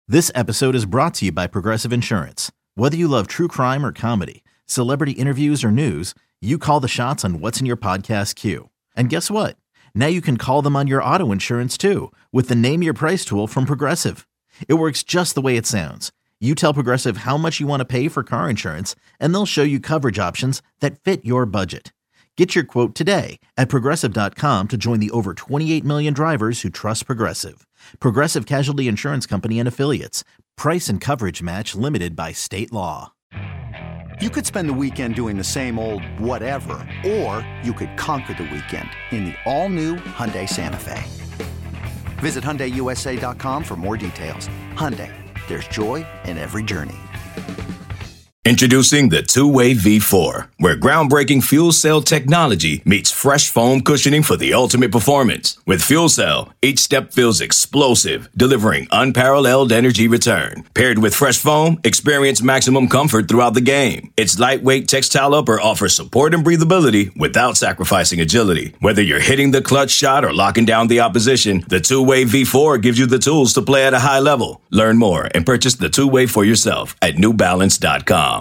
This episode is brought to you by Progressive Insurance. Whether you love true crime or comedy, celebrity interviews or news, you call the shots on what's in your podcast queue. And guess what? Now you can call them on your auto insurance too with the Name Your Price tool from Progressive. It works just the way it sounds. You tell Progressive how much you want to pay for car insurance, and they'll show you coverage options that fit your budget. Get your quote today at Progressive.com to join the over 28 million drivers who trust Progressive. Progressive Casualty Insurance Company and Affiliates. Price and coverage match limited by state law. You could spend the weekend doing the same old whatever, or you could conquer the weekend in the all-new Hyundai Santa Fe. Visit HyundaiUSA.com for more details. Hyundai, there's joy in every journey. Introducing the Two-Way V4, where groundbreaking fuel cell technology meets fresh foam cushioning for the ultimate performance. With Fuel Cell, each step feels explosive, delivering unparalleled energy return. Paired with fresh foam, experience maximum comfort throughout the game. Its lightweight textile upper offers support and breathability without sacrificing agility. Whether you're hitting the clutch shot or locking down the opposition, the Two-Way V4 gives you the tools to play at a high level. Learn more and purchase the Two-Way for yourself at NewBalance.com.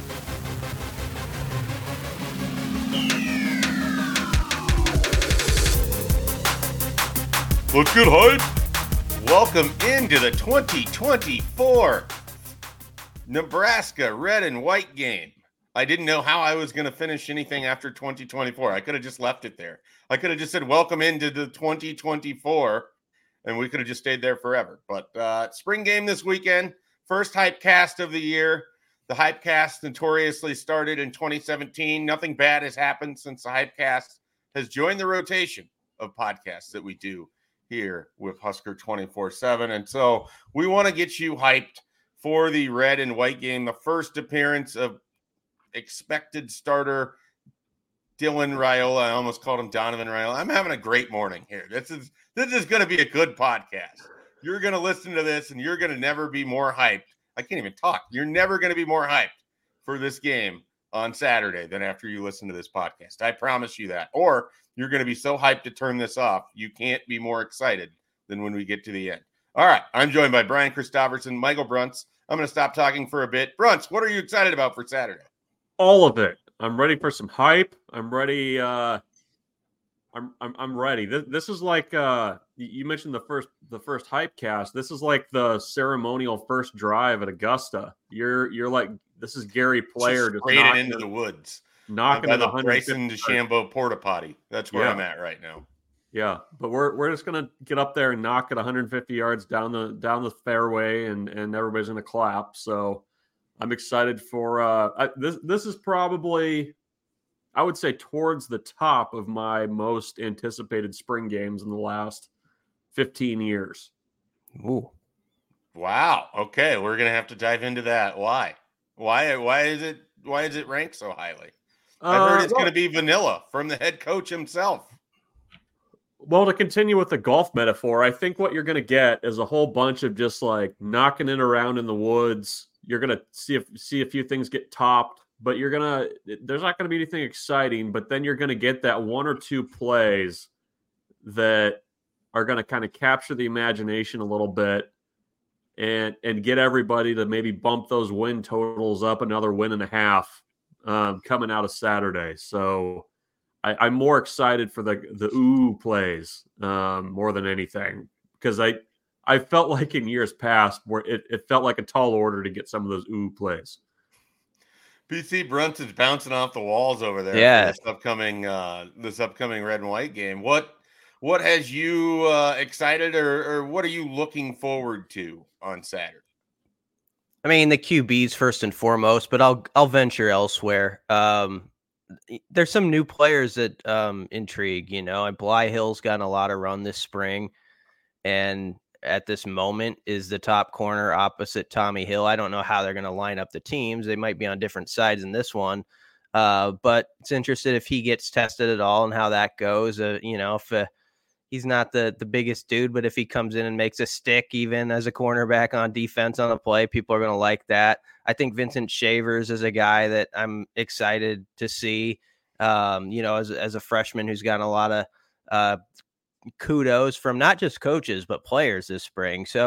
Let's get hype. Welcome into the 2024 Nebraska red and white game. I didn't know how I was going to finish anything after 2024. I could have just left it there. I could have just said, welcome into the 2024, and we could have just stayed there forever. But spring game this weekend, first Hypecast of the year. The Hypecast notoriously started in 2017. Nothing bad has happened since the Hypecast has joined the rotation of podcasts that we do here with Husker 24/7. And so we want to get you hyped for the red and white game, the first appearance of expected starter Dylan Raiola. I almost called him Donovan Raiola. I'm having a great morning here. This is going to be a good podcast. You're going to listen to this and you're going to never be more hyped. I can't even talk. You're never going to be more hyped for this game on Saturday than after you listen to this podcast. I promise you that. Or you're going to be so hyped to turn this off, you can't be more excited than when we get to the end. All right, I'm joined by Brian Christopherson, Michael Bruntz. I'm going to stop talking for a bit. Bruntz, what are you excited about for Saturday? All of it. I'm ready for some hype. I'm ready. I'm ready. This is like you mentioned the first Hypecast. This is like the ceremonial first drive at Augusta. You're like, this is Gary Player just straight into the woods. Knocking by the Bryson DeChambeau porta potty. That's where I'm at right now. Yeah, but we're just gonna get up there and knock it 150 yards down the fairway, and everybody's gonna clap. So I'm excited for this is probably, I would say, towards the top of my most anticipated spring games in the last 15 years. Ooh, wow. Okay, we're gonna have to dive into that. Why is it ranked so highly? I heard it's going to be vanilla from the head coach himself. Well, to continue with the golf metaphor, I think what you're going to get is a whole bunch of just like knocking it around in the woods. You're going to see a few things get topped, but there's not going to be anything exciting, but then you're going to get that one or two plays that are going to kind of capture the imagination a little bit and get everybody to maybe bump those win totals up another win and a half. Coming out of Saturday. So I'm more excited for the ooh plays more than anything, because I felt like in years past where it felt like a tall order to get some of those ooh plays. PC Bruntz is bouncing off the walls over there. Yeah. For this upcoming red and white game. What has you excited, or what are you looking forward to on Saturday? I mean, the QBs first and foremost, but I'll venture elsewhere. There's some new players that intrigue, and Bly Hill's gotten a lot of run this spring, and at this moment is the top corner opposite Tommy Hill. I don't know how they're going to line up the teams. They might be on different sides in this one, but it's interested if he gets tested at all and how that goes. If he's not the biggest dude, but if he comes in and makes a stick, even as a cornerback on defense on a play, people are going to like that. I think Vincent Shavers is a guy that I'm excited to see, as a freshman who's gotten a lot of kudos from not just coaches, but players this spring. So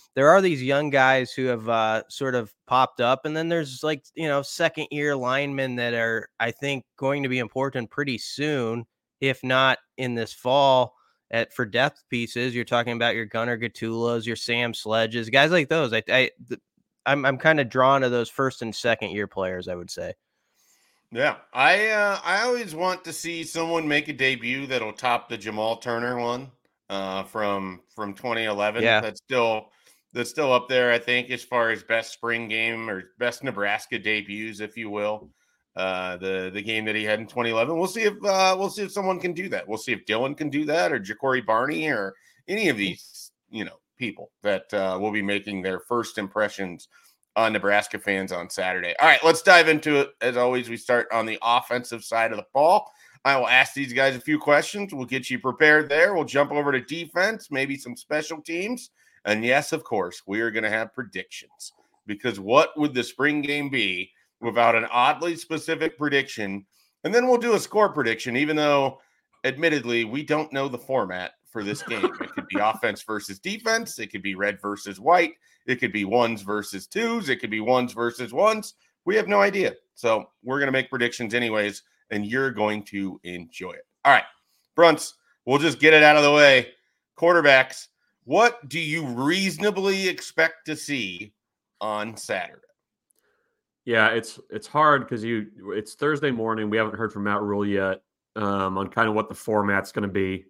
there are these young guys who have sort of popped up, and then there's like, second year linemen that are, I think, going to be important pretty soon, if not in this fall for depth pieces. You're talking about your Gunnar Gatulas, your Sam Sledges, guys like those. I'm kind of drawn to those first and second year players, I would say. Yeah, I always want to see someone make a debut that'll top the Jamal Turner one from 2011. Yeah. That's still up there, I think, as far as best spring game or best Nebraska debuts, if you will. The game that he had in 2011. We'll see if someone can do that. We'll see if Dylan can do that, or Ja'Cory Barney, or any of these people that will be making their first impressions on Nebraska fans on Saturday. All right, let's dive into it. As always, we start on the offensive side of the ball. I will ask these guys a few questions. We'll get you prepared there. We'll jump over to defense, maybe some special teams. And yes, of course, we are going to have predictions, because what would the spring game be without an oddly specific prediction? And then we'll do a score prediction, even though admittedly we don't know the format for this game. It could be offense versus defense. It could be red versus white. It could be ones versus twos. It could be ones versus ones. We have no idea. So we're going to make predictions anyways, and you're going to enjoy it. All right, Brunts, we'll just get it out of the way. Quarterbacks, what do you reasonably expect to see on Saturday? Yeah, it's hard because it's Thursday morning. We haven't heard from Matt Rule yet on kind of what the format's going to be.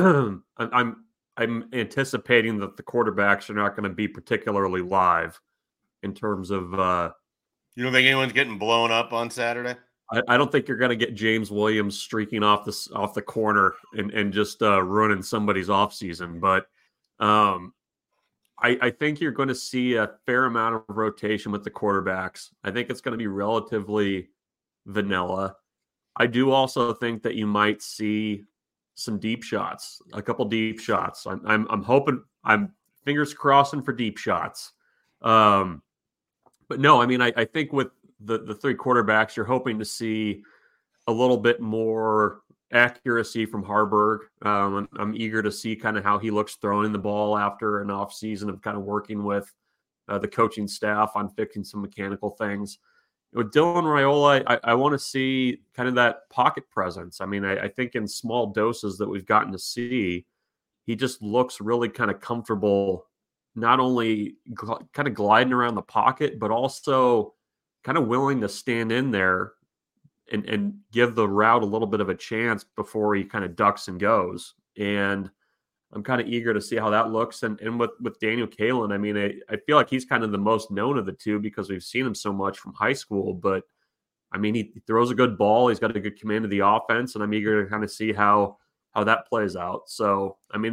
I'm anticipating that the quarterbacks are not going to be particularly live in terms of. You don't think anyone's getting blown up on Saturday? I don't think you're going to get James Williams streaking off the corner and just ruining somebody's offseason. But I think you're going to see a fair amount of rotation with the quarterbacks. I think it's going to be relatively vanilla. I do also think that you might see some deep shots, a couple deep shots. I'm hoping, I'm fingers crossing for deep shots. But no, I mean, I think with the three quarterbacks, you're hoping to see a little bit more accuracy from Harburg. I'm eager to see kind of how he looks throwing the ball after an off season of kind of working with the coaching staff on fixing some mechanical things. With Dylan Raiola, I want to see kind of that pocket presence. I mean, I think in small doses that we've gotten to see, he just looks really kind of comfortable, not only kind of gliding around the pocket, but also kind of willing to stand in there and give the route a little bit of a chance before he kind of ducks and goes. And I'm kind of eager to see how that looks. And with Daniel Kaelin, I mean, I feel like he's kind of the most known of the two because we've seen him so much from high school. But, I mean, he throws a good ball. He's got a good command of the offense, and I'm eager to kind of see how that plays out. So, I mean,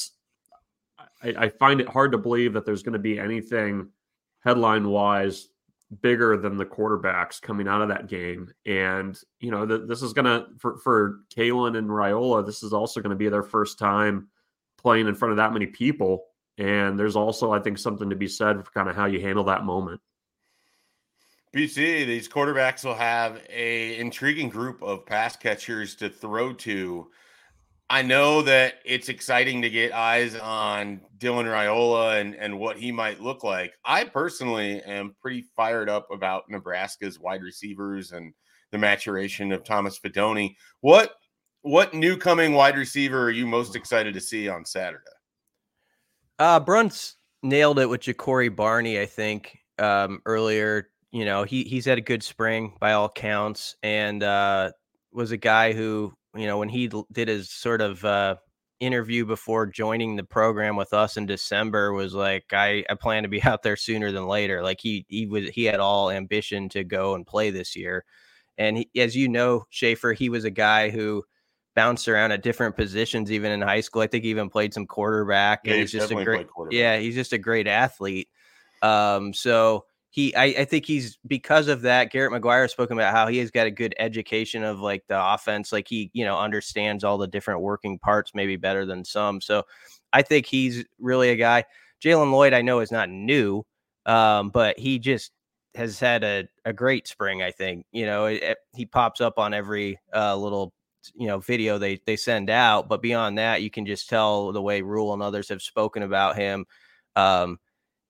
I find it hard to believe that there's going to be anything headline-wise bigger than the quarterbacks coming out of that game. And, this is going to, for Kaelin and Raiola, this is also going to be their first time playing in front of that many people. And there's also, I think, something to be said for kind of how you handle that moment. BC, these quarterbacks will have an intriguing group of pass catchers to throw to. I know that it's exciting to get eyes on Dylan Raiola and what he might look like. I personally am pretty fired up about Nebraska's wide receivers and the maturation of Thomas Fidone. What new coming wide receiver are you most excited to see on Saturday? Brunt's nailed it with Ja'Cory Barney, I think, earlier. He's had a good spring by all counts, and was a guy who, when he did his sort of interview before joining the program with us in December, was like, I plan to be out there sooner than later. Like he had all ambition to go and play this year. And as you know, Schaefer, he was a guy who bounced around at different positions, even in high school. I think he even played some quarterback. Yeah, and he's just a great athlete. So I think he's, because of that, Garrett McGuire has spoken about how he has got a good education of like the offense. Like he, understands all the different working parts maybe better than some. So I think he's really a guy. Jalen Lloyd, I know, is not new, but he just has had a great spring. I think, he pops up on every little, video they send out, but beyond that, you can just tell the way Rule and others have spoken about him.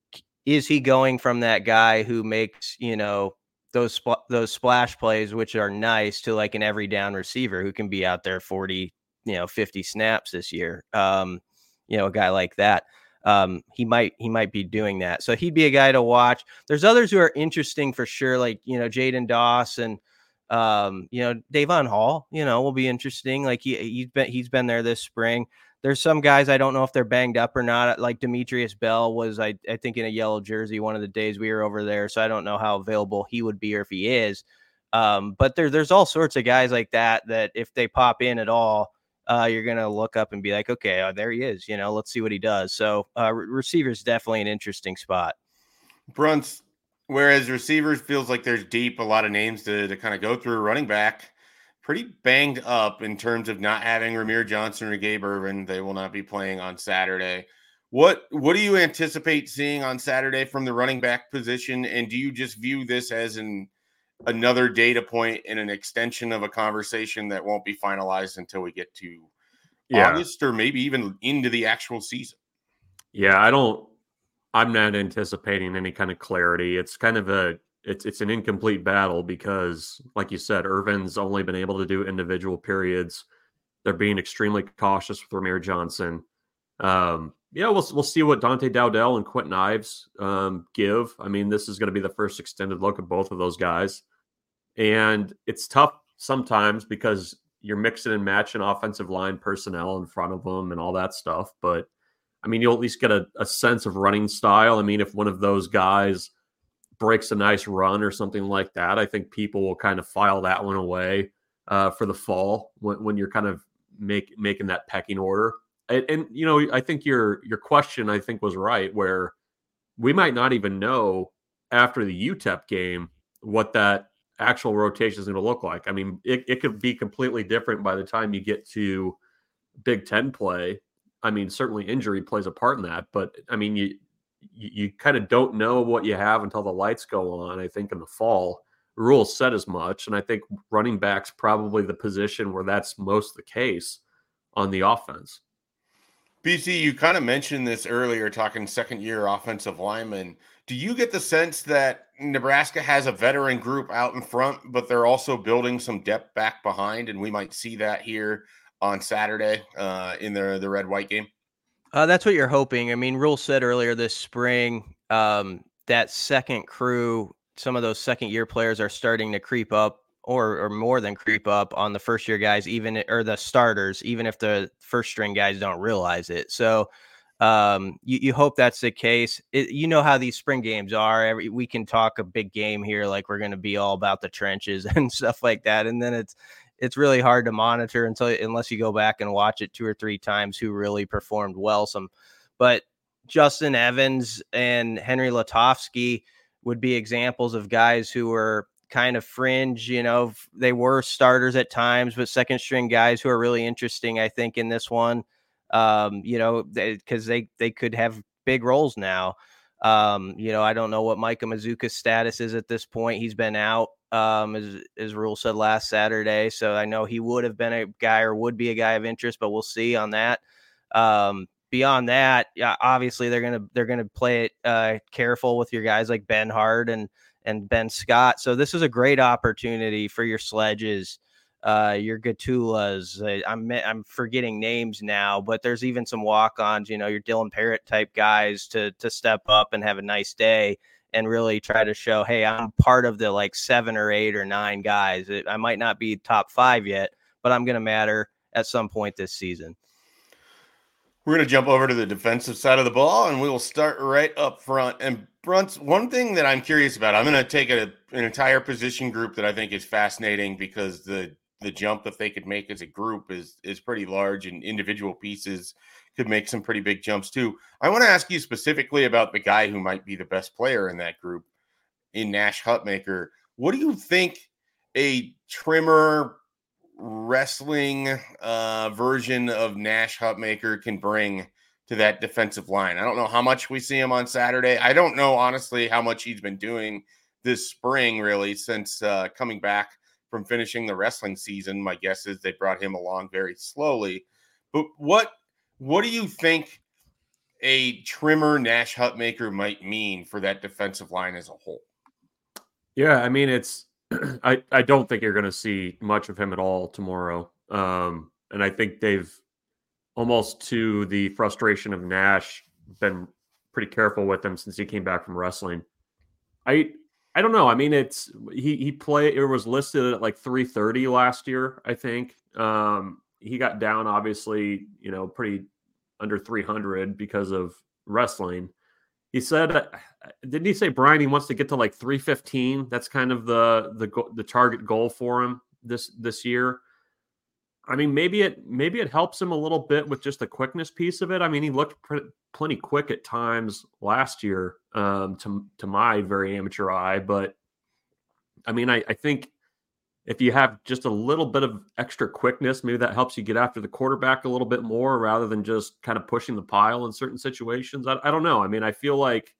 is he going from that guy who makes, those splash plays, which are nice, to like an every down receiver who can be out there 40, 50 snaps this year. A guy like that. He might be doing that. So he'd be a guy to watch. There's others who are interesting for sure, like, Jaden Doss and Davon Hall, will be interesting. Like he's been there this spring. There's some guys I don't know if they're banged up or not. Like Demetrius Bell was, I think, in a yellow jersey one of the days we were over there. So I don't know how available he would be or if he is. But there's all sorts of guys like that if they pop in at all, you're going to look up and be like, okay, there he is. Let's see what he does. So receivers definitely an interesting spot. Brunts, whereas receivers feels like there's a lot of names to kind of go through. Running back, pretty banged up in terms of not having Ramir Johnson or Gabe Ervin. They will not be playing on Saturday. What do you anticipate seeing on Saturday from the running back position? And do you just view this as another data point and an extension of a conversation that won't be finalized until we get to August or maybe even into the actual season? Yeah, I'm not anticipating any kind of clarity. It's kind of it's an incomplete battle because, like you said, Irvin's only been able to do individual periods. They're being extremely cautious with Ramir Johnson. We'll see what Dante Dowdell and Quentin Ives give. I mean, this is going to be the first extended look at both of those guys. And it's tough sometimes because you're mixing and matching offensive line personnel in front of them and all that stuff. But, I mean, you'll at least get a sense of running style. I mean, if one of those guys breaks a nice run or something like that, I think people will kind of file that one away for the fall when you're kind of making that pecking order. And I think your question, I think, was right, where we might not even know after the UTEP game what that actual rotation is going to look like. I mean, it could be completely different by the time you get to Big Ten play. I mean, certainly injury plays a part in that, but I mean, you kind of don't know what you have until the lights go on. I think in the fall, rules said as much. And I think running back's probably the position where that's most the case on the offense. BC, you kind of mentioned this earlier, talking second-year offensive linemen. Do you get the sense that Nebraska has a veteran group out in front, but they're also building some depth back behind, and we might see that here on Saturday in the red-white game? That's what you're hoping. I mean, Rule said earlier this spring that second crew, some of those second-year players are starting to creep up or more than creep up on the first-year guys, or the starters, even if the first-string guys don't realize it. So you hope that's the case. You know how these spring games are. We can talk a big game here like we're going to be all about the trenches and stuff like that, and then it's really hard to monitor unless you go back and watch it 2 or 3 times who really performed well. But Justin Evans and Henry Latofsky would be examples of guys who were kind of fringe. They were starters at times, but second string guys who are really interesting, I think, in this one, because they could have big roles now. I don't know what Micah Mazuka's status is at this point. He's been out, as Rule said last Saturday. So I know he would have been a guy or would be a guy of interest, but we'll see on that. Beyond that, obviously they're gonna play it careful with your guys like Ben Hart and Ben Scott. So this is a great opportunity for your Sledges, your Gatulas. I'm forgetting names now, but there's even some walk-ons, your Dylan Parrott type guys to step up and have a nice day and really try to show, hey, I'm part of the like 7 or 8 or 9 guys. I might not be top 5 yet, but I'm going to matter at some point this season. We're going to jump over to the defensive side of the ball, and we will start right up front. And Brunts, one thing that I'm curious about, I'm going to take an entire position group that I think is fascinating because the jump that they could make as a group is pretty large, and individual pieces could make some pretty big jumps too. I want to ask you specifically about the guy who might be the best player in that group, in Nash Hutmacher. What do you think a trimmer wrestling version of Nash Hutmacher can bring to that defensive line? I don't know how much we see him on Saturday. I don't know, honestly, how much he's been doing this spring, really, since coming back from finishing the wrestling season. My guess is they brought him along very slowly. But what do you think a trimmer Nash Hutmaker might mean for that defensive line as a whole. Yeah, I mean, it's I don't think you're going to see much of him at all tomorrow. And I think they've, almost to the frustration of Nash, been pretty careful with him since he came back from wrestling. I don't know. I mean, it's he played. It was listed at like 330 last year, I think. He got down, obviously, pretty under 300 because of wrestling. He said, didn't he say, Brian, he wants to get to like 315? That's kind of the target goal for him this year. I mean, maybe it helps him a little bit with just the quickness piece of it. I mean, he looked plenty quick at times last year, to my very amateur eye. But I mean, I think if you have just a little bit of extra quickness, maybe that helps you get after the quarterback a little bit more rather than just kind of pushing the pile in certain situations. I don't know. I mean, I feel like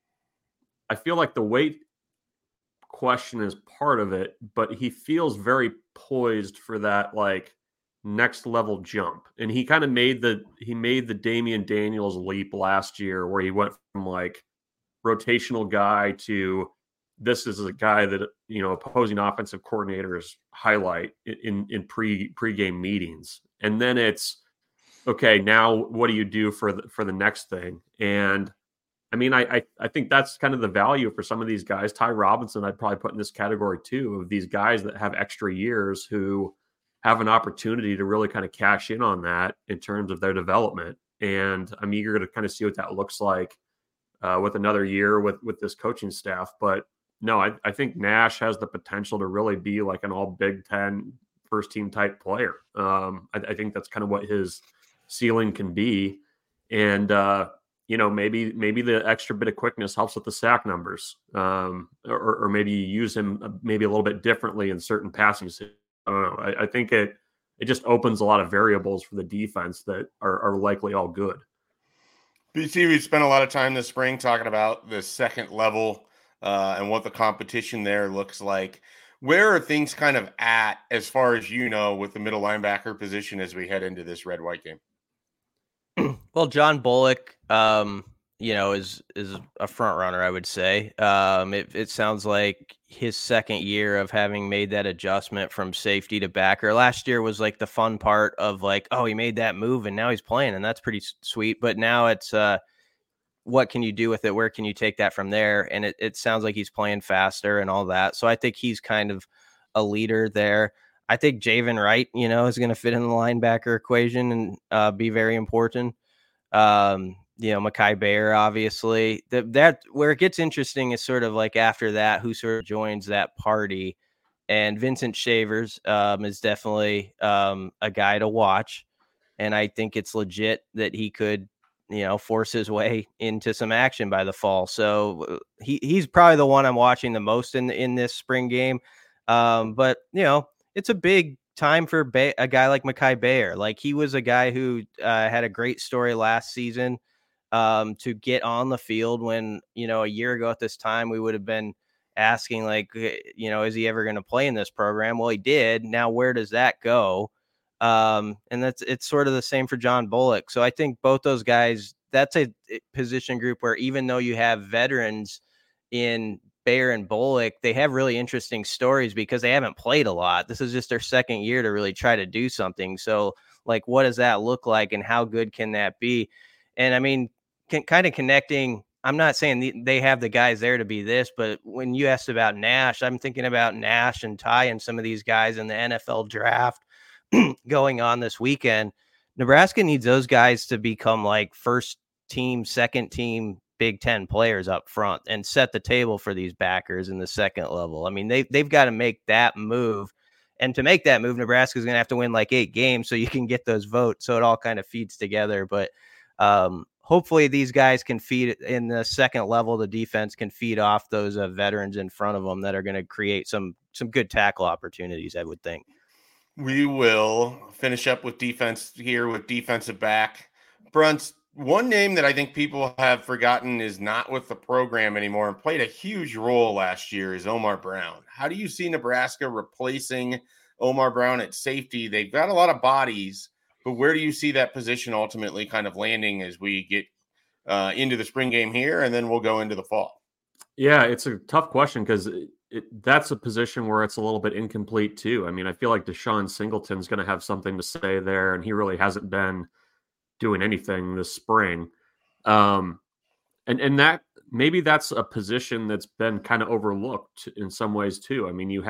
the weight question is part of it, but he feels very poised for that, like, next level jump. And he kind of made the Damian Daniels leap last year, where he went from like rotational guy to this is a guy that, opposing offensive coordinators highlight in pre-game meetings. And then it's, okay, now what do you do for the next thing? And I mean, I think that's kind of the value for some of these guys. Ty Robinson, I'd probably put in this category too, of these guys that have extra years who have an opportunity to really kind of cash in on that in terms of their development. And I'm eager to kind of see what that looks like with another year with this coaching staff. But no, I think Nash has the potential to really be like an all Big Ten first team type player. I think that's kind of what his ceiling can be. And, maybe the extra bit of quickness helps with the sack numbers, or maybe you use him maybe a little bit differently in certain passing situations. I don't know. I think it just opens a lot of variables for the defense that are likely all good. BC, we spent a lot of time this spring talking about the second level and what the competition there looks like. Where are things kind of at, as far as with the middle linebacker position as we head into this red-white game? Well, John Bullock, is a front runner, I would say. It sounds like his second year of having made that adjustment from safety to backer. Last year was like the fun part of like, oh, he made that move and now he's playing, and that's pretty sweet. But now it's what can you do with it? Where can you take that from there? And it sounds like he's playing faster and all that. So I think he's kind of a leader there. I think Javen Wright, is going to fit in the linebacker equation and be very important. Mekhi Bayer, obviously. That where it gets interesting is sort of like after that, who sort of joins that party. And Vincent Shavers is definitely a guy to watch. And I think it's legit that he could, force his way into some action by the fall. So he's probably the one I'm watching the most in this spring game. But it's a big time for a guy like Mekhi Bayer. Like, he was a guy who had a great story last season to get on the field when, a year ago at this time, we would have been asking like, is he ever going to play in this program? Well, he did. Now, where does that go? And it's sort of the same for John Bullock. So I think both those guys, that's a position group where even though you have veterans in Bayer and Bullock, they have really interesting stories because they haven't played a lot. This is just their second year to really try to do something. So like, what does that look like and how good can that be? And I mean, kind of connecting, I'm not saying they have the guys there to be this, but when you asked about Nash, I'm thinking about Nash and Ty and some of these guys in the NFL draft going on this weekend. Nebraska needs those guys to become like first team, second team Big Ten players up front and set the table for these backers in the second level. I mean, they've got to make that move. And to make that move, Nebraska is going to have to win like 8 games so you can get those votes. So it all kind of feeds together. But hopefully these guys can feed in the second level. The defense can feed off those veterans in front of them that are going to create some good tackle opportunities, I would think. We will finish up with defense here with defensive back. Bruns, one name that I think people have forgotten is not with the program anymore and played a huge role last year is Omar Brown. How do you see Nebraska replacing Omar Brown at safety? They've got a lot of bodies, but where do you see that position ultimately kind of landing as we get into the spring game here, and then we'll go into the fall? Yeah, it's a tough question because that's a position where it's a little bit incomplete too. I mean, I feel like Deshaun Singleton's going to have something to say there, and he really hasn't been doing anything this spring. And that maybe that's a position that's been kind of overlooked in some ways too. I mean, you've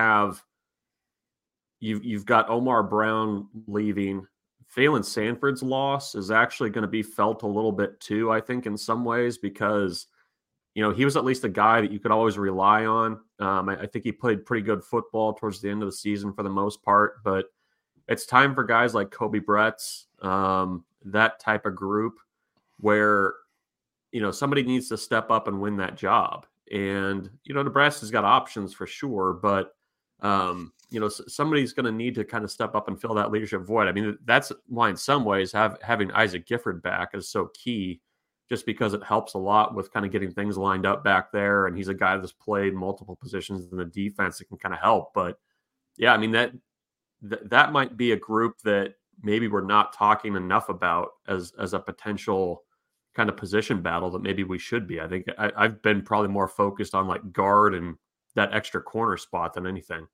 got Omar Brown leaving. Phelan Sanford's loss is actually going to be felt a little bit too, I think, in some ways, because he was at least a guy that you could always rely on. I think he played pretty good football towards the end of the season for the most part, but it's time for guys like Kobe Bretz, that type of group where, somebody needs to step up and win that job. And, Nebraska's got options for sure, but, somebody's going to need to kind of step up and fill that leadership void. I mean, that's why in some ways having Isaac Gifford back is so key, just because it helps a lot with kind of getting things lined up back there. And he's a guy that's played multiple positions in the defense that can kind of help. But yeah, I mean, that might be a group that maybe we're not talking enough about as a potential kind of position battle that maybe we should be. I think I've been probably more focused on like guard and that extra corner spot than anything.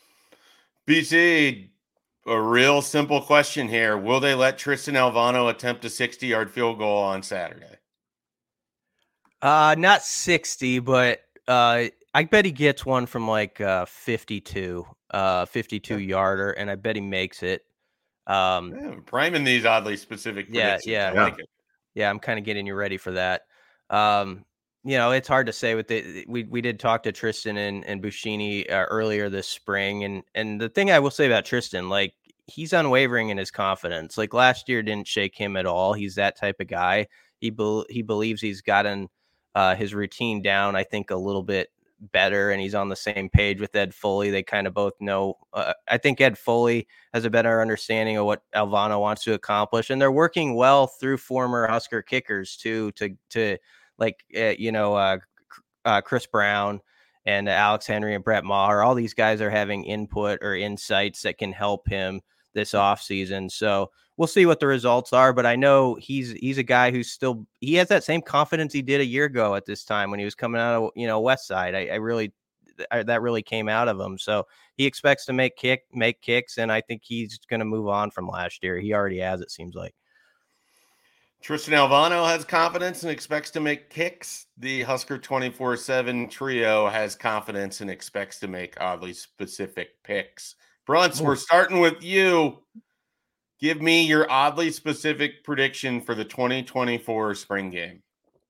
BC, a real simple question here. Will they let Tristan Alvano attempt a 60-yard field goal on Saturday? Not 60, but I bet he gets one from like 52 yarder, and I bet he makes it. Priming these oddly specific predictions. Yeah. I like it. Yeah, I'm kind of getting you ready for that. It's hard to say with we did talk to Tristan and Buschini earlier this spring. And the thing I will say about Tristan, like, he's unwavering in his confidence. Like, last year didn't shake him at all. He's that type of guy. He believes he's gotten his routine down, I think, a little bit better, and he's on the same page with Ed Foley. They kind of both know. I think Ed Foley has a better understanding of what Alvano wants to accomplish, and they're working well through former Husker kickers too, to Chris Brown and Alex Henry and Brett Maher. All these guys are having input or insights that can help him this offseason. So we'll see what the results are, but I know he's a guy who's he has that same confidence he did a year ago at this time when he was coming out of, West Side. That really came out of him. So he expects to make kicks, and I think he's going to move on from last year. He already has, it seems like. Tristan Alvano has confidence and expects to make kicks. The Husker 24/7 trio has confidence and expects to make oddly specific picks. Brunts, we're starting with you. Give me your oddly specific prediction for the 2024 spring game.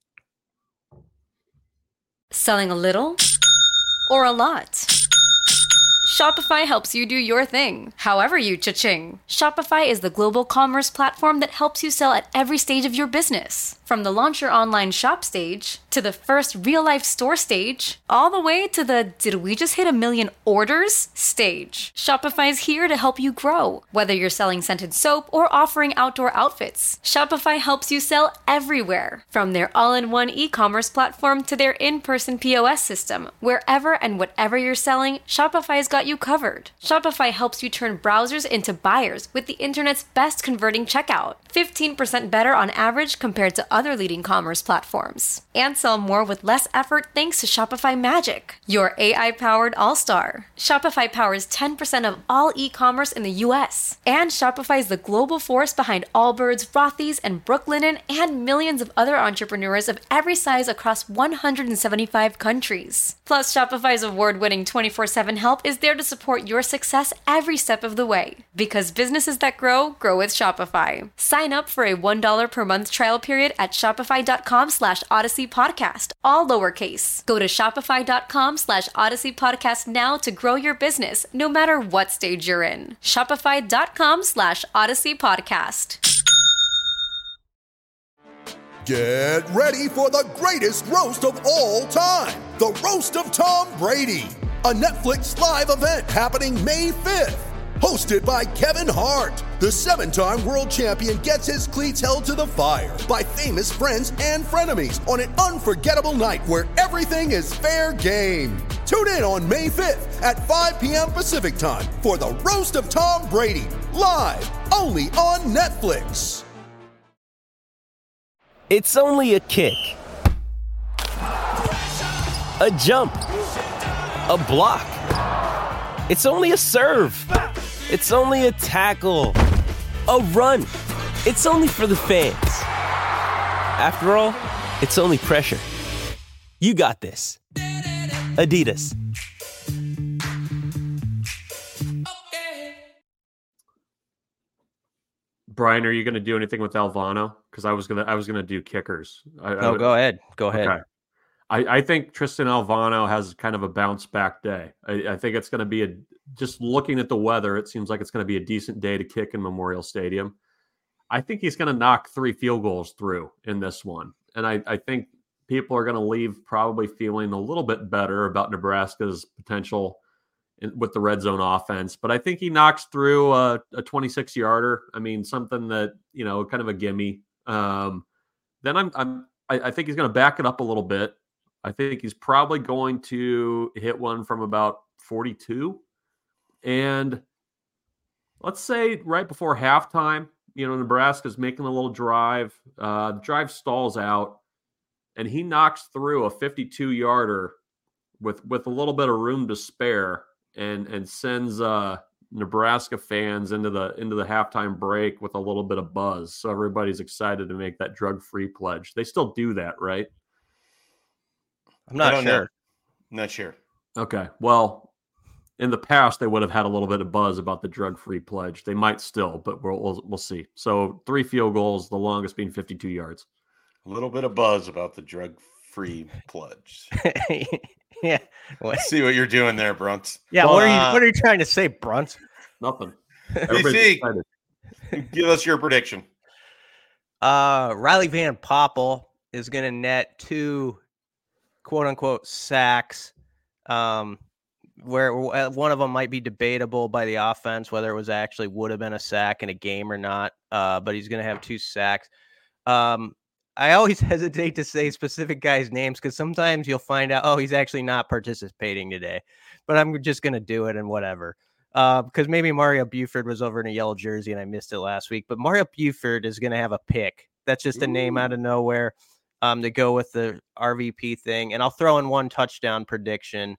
Selling a little or a lot? Shopify helps you do your thing, however you cha-ching. Shopify is the global commerce platform that helps you sell at every stage of your business. From the launch your online shop stage, to the first real-life store stage, all the way to the did we just hit 1 million orders stage. Shopify is here to help you grow. Whether you're selling scented soap or offering outdoor outfits, Shopify helps you sell everywhere. From their all-in-one e-commerce platform to their in-person POS system, wherever and whatever you're selling, Shopify's got you covered. Shopify helps you turn browsers into buyers with the internet's best converting checkout. 15% better on average compared to other leading commerce platforms. And sell more with less effort thanks to Shopify Magic, your AI-powered all-star. Shopify powers 10% of all e-commerce in the US. And Shopify is the global force behind Allbirds, Rothy's, and Brooklinen, and millions of other entrepreneurs of every size across 175 countries. Plus, Shopify's award-winning 24/7 help is there to support your success every step of the way. Because businesses that grow with Shopify. Sign up for a $1 per month trial period at shopify.com/Odyssey Podcast, all lowercase. Go to shopify.com/Odyssey Podcast now to grow your business, no matter what stage you're in. Shopify.com/Odyssey Podcast. Get ready for the greatest roast of all time, the Roast of Tom Brady, a Netflix live event happening May 5th. Hosted by Kevin Hart, the 7-time world champion gets his cleats held to the fire by famous friends and frenemies on an unforgettable night where everything is fair game. Tune in on May 5th at 5 p.m. Pacific time for the Roast of Tom Brady, live only on Netflix. It's only a kick, a jump, a block. It's only a serve. It's only a tackle, a run. It's only for the fans. After all, it's only pressure. You got this. Adidas. Brian, are you going to do anything with Alvano? Because I was gonna do kickers. Go ahead. Okay. I think Tristan Alvano has kind of a bounce back day. I think it's going to be just looking at the weather, it seems like it's going to be a decent day to kick in Memorial Stadium. I think he's going to knock 3 field goals through in this one. And I think people are going to leave probably feeling a little bit better about Nebraska's potential with the red zone offense. But I think he knocks through a 26-yarder. I mean, something that, kind of a gimme. Then I think he's going to back it up a little bit. I think he's probably going to hit one from about 42. And let's say right before halftime, Nebraska's making a little drive. The drive stalls out, and he knocks through a 52-yarder with a little bit of room to spare, and sends Nebraska fans into the halftime break with a little bit of buzz. So everybody's excited to make that drug-free pledge. They still do that, right? I'm not sure. Not sure. Okay. Well, in the past, they would have had a little bit of buzz about the drug-free pledge. They might still, but we'll see. So 3 field goals, the longest being 52 yards. A little bit of buzz about the drug-free pledge. Yeah. Let's see what you're doing there, Brunt. Yeah. What are you trying to say, Brunt? Nothing. BC, give us your prediction. Riley Van Poppel is going to net 2 quote-unquote sacks, where one of them might be debatable by the offense, whether it was actually would have been a sack in a game or not, but he's going to have 2 sacks. I always hesitate to say specific guys' names because sometimes you'll find out, he's actually not participating today, but I'm just going to do it and whatever. Because maybe Mario Buford was over in a yellow jersey and I missed it last week, but Mario Buford is going to have a pick. That's just a name out of nowhere. To go with the RVP thing. And I'll throw in 1 touchdown prediction.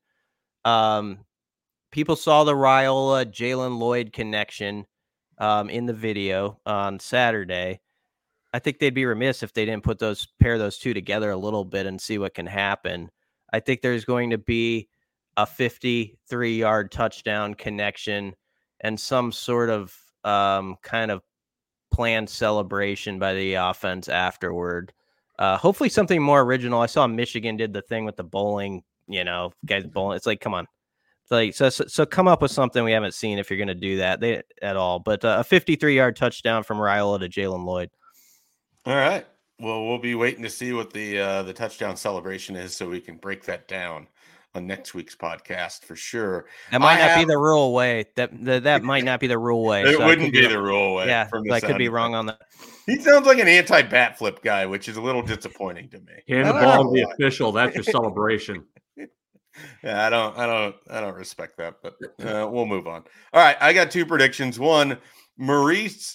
People saw the Raiola Jalen Lloyd connection in the video on Saturday. I think they'd be remiss if they didn't pair those 2 together a little bit and see what can happen. I think there's going to be a 53-yard touchdown connection and some sort of kind of planned celebration by the offense afterward. Hopefully something more original. I saw Michigan did the thing with the bowling, guys bowling. It's like, come on. It's like, so come up with something we haven't seen if you're going to do that at all. But a 53-yard touchdown from Raiola to Jalen Lloyd. All right. Well, we'll be waiting to see what the touchdown celebration is so we can break that down on next week's podcast for sure. That might not be the rule way. That might not be the rule way. It wouldn't be the rule way. Yeah, I could be wrong on that. He sounds like an anti-bat flip guy, which is a little disappointing to me. Hand the ball to the official. That's your celebration. Yeah, I don't respect that, but we'll move on. All right, I got 2 predictions. One, Maurice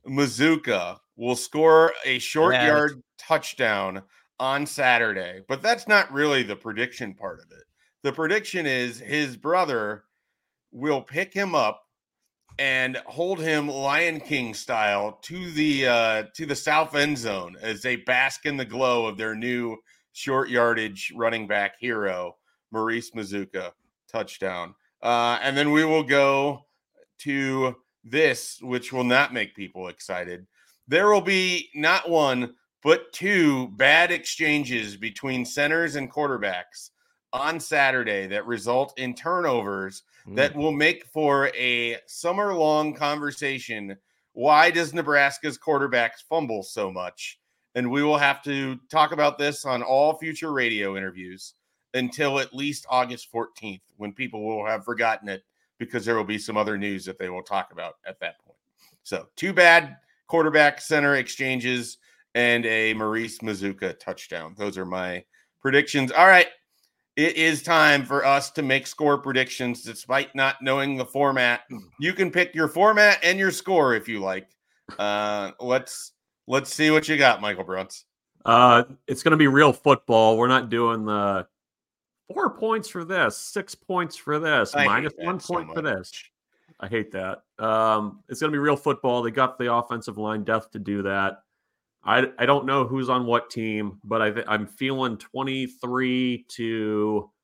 Mazuka will score a short yard touchdown on Saturday, but that's not really the prediction part of it. The prediction is his brother will pick him up and hold him Lion King style to the south end zone as they bask in the glow of their new short yardage running back hero, Maurice Mazuka, touchdown. And then we will go to this, which will not make people excited. There will be not 1, but 2 bad exchanges between centers and quarterbacks on Saturday that result in turnovers that will make for a summer-long conversation. Why does Nebraska's quarterbacks fumble so much? And we will have to talk about this on all future radio interviews until at least August 14th, when people will have forgotten it because there will be some other news that they will talk about at that point. So 2 bad quarterback center exchanges and a Maurice Mazuka touchdown. Those are my predictions. All right. It is time for us to make score predictions despite not knowing the format. You can pick your format and your score if you like. Let's see what you got, Michael Bruns. It's going to be real football. We're not doing the 4 points for this, 6 points for this, minus 1 point for this. I hate that. It's going to be real football. They got the offensive line depth to do that. I don't know who's on what team, but I'm feeling 23-17.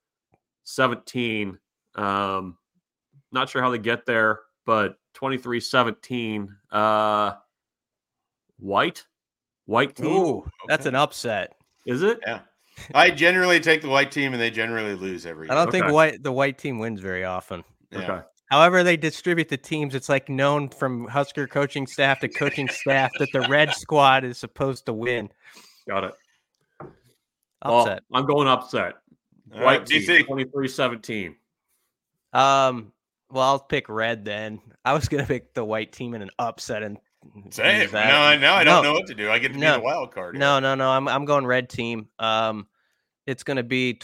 Not sure how they get there, but 23-17. White team. Ooh, that's an upset. Is it? Yeah. I generally take the white team, and they generally lose every year. I don't think the white team wins very often. Yeah. Okay. However they distribute the teams, it's like known from Husker coaching staff to coaching staff that the red squad is supposed to win. Got it. Upset. Well, I'm going upset. All White right, team, DC. 23-17. Well, I'll pick red then. I was gonna pick the white team in an upset and Say it. that. Now I don't know what to do. I get to be No. the wild card. No. I'm going red team. It's gonna be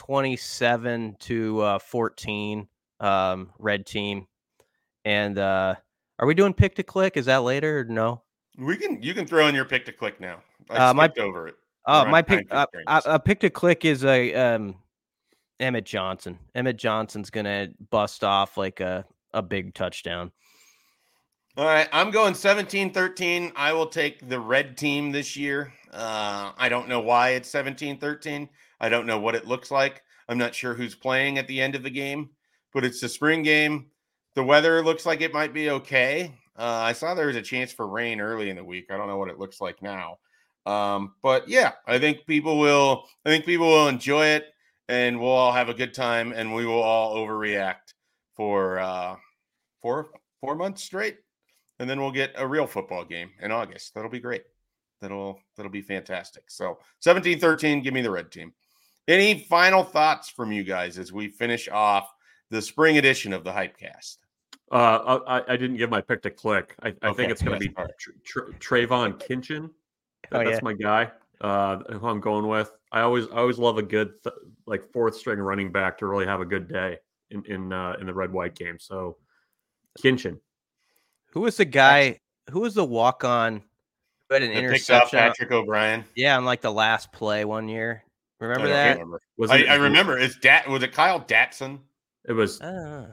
27-14. Red team. And are we doing pick to click? Is that later or no? You can throw in your pick to click now. I skipped over it. My pick pick to click is a Emmett Johnson. Emmett Johnson's gonna bust off like a big touchdown. All right, I'm going 17-13. I will take the red team this year. I don't know why it's 17-13. I don't know what it looks like. I'm not sure who's playing at the end of the game, but it's the spring game. The weather looks like it might be okay. I saw there was a chance for rain early in the week. I don't know what it looks like now. But yeah, I think people will enjoy it, and we'll all have a good time, and we will all overreact for 4 months straight. And then we'll get a real football game in August. That'll be great. That'll be fantastic. So 17-13, give me the red team. Any final thoughts from you guys as we finish off the spring edition of the Hypecast? I didn't give my pick to click. I think it's going to be Trayvon Kinchin. That's my guy. Who I'm going with. I always love a good fourth string running back to really have a good day in the red white game. So Kinchin. Who was the guy? Who was the walk on? Who had an interception? Patrick O'Brien. Yeah, on like the last play one year. Remember that? I remember. Was it Kyle Datson? It was. And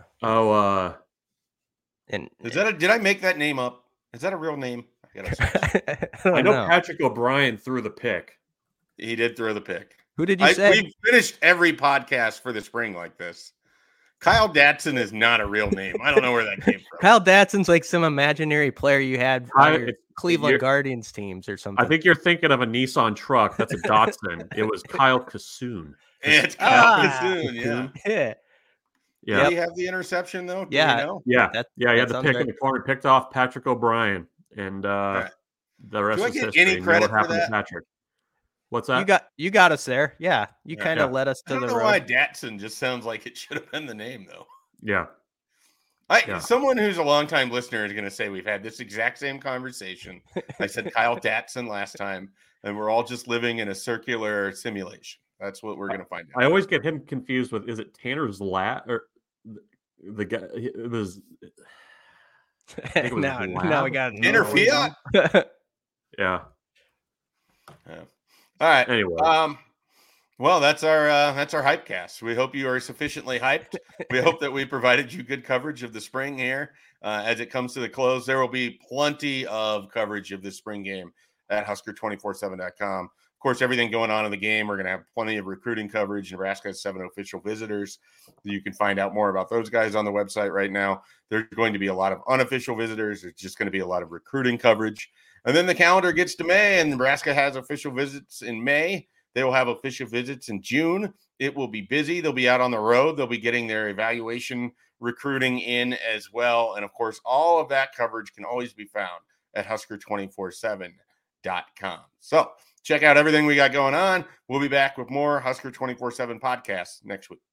Did I make that name up? Is that a real name? I know Patrick O'Brien threw the pick. He did throw the pick. Who did you say? We've finished every podcast for the spring like this. Kyle Datson is not a real name. I don't know where that came from. Kyle Datson's like some imaginary player you had on your Cleveland Guardians teams or something. I think you're thinking of a Nissan truck. That's a Datsun. It was Kyle Kassoon. It's Kyle Kassoon, yeah. Yeah. Did he have the interception though? Yeah. We know? Yeah. He had the pick in the corner, picked off Patrick O'Brien, and the rest is history. Any credit for that? To Patrick? What's that? You got us there. Yeah, you kind of led us to the road. I don't know why Datsun just sounds like it should have been the name though. Yeah. Someone who's a longtime listener is going to say we've had this exact same conversation. I said Kyle Datson last time, and we're all just living in a circular simulation. That's what we're going to find out. I always get him confused with, is it Tanner Zlat or the guy? It was. Now we got Tanner Fiat. Yeah. All right. Anyway. Well, that's our Hypecast. We hope you are sufficiently hyped. We hope that we provided you good coverage of the spring here. As it comes to the close, there will be plenty of coverage of this spring game at Husker247.com. Of course, everything going on in the game, we're going to have plenty of recruiting coverage. Nebraska has 7 official visitors. You can find out more about those guys on the website right now. There's going to be a lot of unofficial visitors. There's just going to be a lot of recruiting coverage. And then the calendar gets to May, and Nebraska has official visits in May. They will have official visits in June. It will be busy. They'll be out on the road. They'll be getting their evaluation recruiting in as well. And, of course, all of that coverage can always be found at Husker247.com. So check out everything we got going on. We'll be back with more Husker 24/7 podcasts next week.